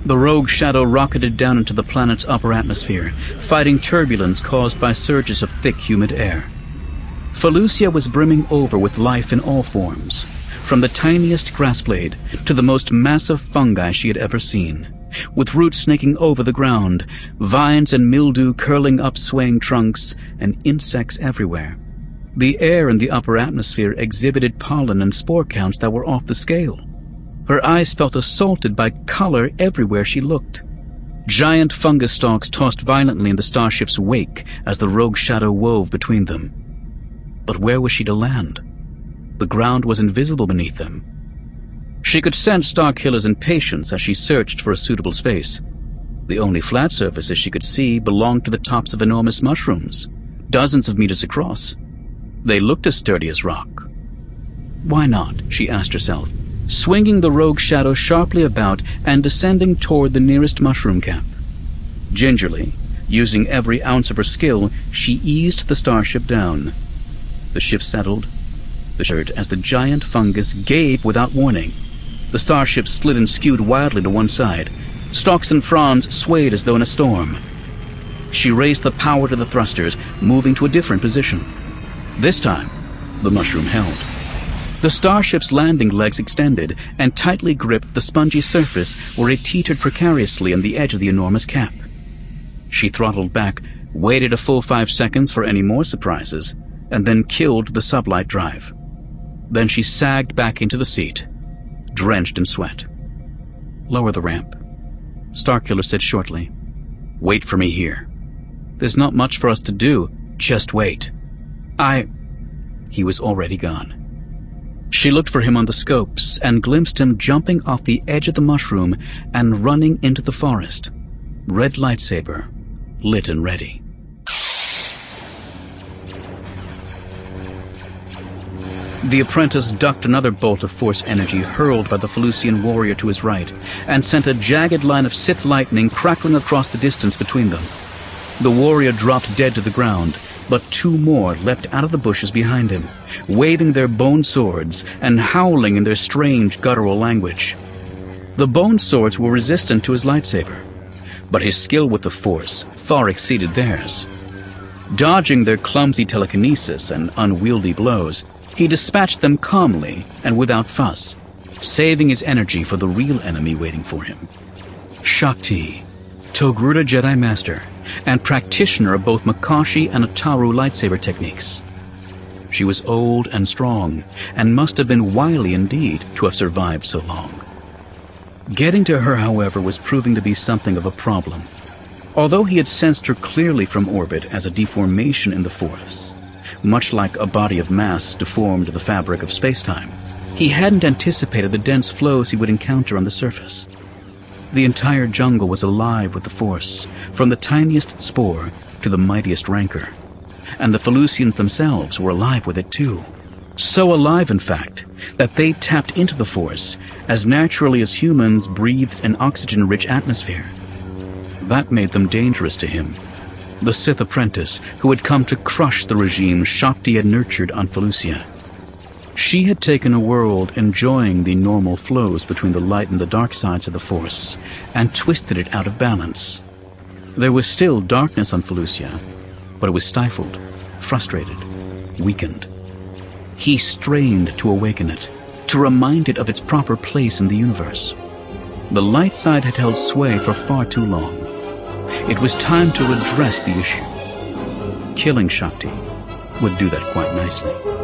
The rogue shadow rocketed down into the planet's upper atmosphere, fighting turbulence caused by surges of thick, humid air. Felucia was brimming over with life in all forms, from the tiniest grass blade to the most massive fungi she had ever seen, with roots snaking over the ground, vines and mildew curling up swaying trunks, and insects everywhere. The air in the upper atmosphere exhibited pollen and spore counts that were off the scale. Her eyes felt assaulted by color everywhere she looked. Giant fungus stalks tossed violently in the starship's wake as the rogue shadow wove between them. But where was she to land? The ground was invisible beneath them. She could sense Starkiller's impatience as she searched for a suitable space. The only flat surfaces she could see belonged to the tops of enormous mushrooms, dozens of meters across. They looked as sturdy as rock. Why not, she asked herself, swinging the rogue shadow sharply about and descending toward the nearest mushroom cap. Gingerly, using every ounce of her skill, she eased the starship down. The ship settled, as the giant fungus gave without warning. The starship slid and skewed wildly to one side. Stalks and fronds swayed as though in a storm. She raised the power to the thrusters, moving to a different position. This time, the mushroom held. The starship's landing legs extended and tightly gripped the spongy surface where it teetered precariously on the edge of the enormous cap. She throttled back, waited a full 5 seconds for any more surprises, and then killed the sublight drive. Then she sagged back into the seat, drenched in sweat. "Lower the ramp," Starkiller said shortly. "Wait for me here. There's not much for us to do. Just wait." He was already gone. She looked for him on the scopes and glimpsed him jumping off the edge of the mushroom and running into the forest. Red lightsaber, lit and ready. The apprentice ducked another bolt of force energy hurled by the Felucian warrior to his right and sent a jagged line of Sith lightning crackling across the distance between them. The warrior dropped dead to the ground, but 2 more leapt out of the bushes behind him, waving their bone swords and howling in their strange guttural language. The bone swords were resistant to his lightsaber, but his skill with the Force far exceeded theirs. Dodging their clumsy telekinesis and unwieldy blows, he dispatched them calmly and without fuss, saving his energy for the real enemy waiting for him. Shakti, Togruta Jedi Master, and practitioner of both Makashi and Ataru lightsaber techniques. She was old and strong, and must have been wily indeed to have survived so long. Getting to her, however, was proving to be something of a problem. Although he had sensed her clearly from orbit as a deformation in the Force, much like a body of mass deformed the fabric of space-time, he hadn't anticipated the dense flows he would encounter on the surface. The entire jungle was alive with the Force, from the tiniest spore to the mightiest rancor. And the Felucians themselves were alive with it too. So alive, in fact, that they tapped into the Force as naturally as humans breathed an oxygen-rich atmosphere. That made them dangerous to him, the Sith apprentice who had come to crush the regime Shakti had nurtured on Felucia. She had taken a world enjoying the normal flows between the light and the dark sides of the Force and twisted it out of balance. There was still darkness on Felucia, but it was stifled, frustrated, weakened. He strained to awaken it, to remind it of its proper place in the universe. The light side had held sway for far too long. It was time to redress the issue. Killing Shakti would do that quite nicely.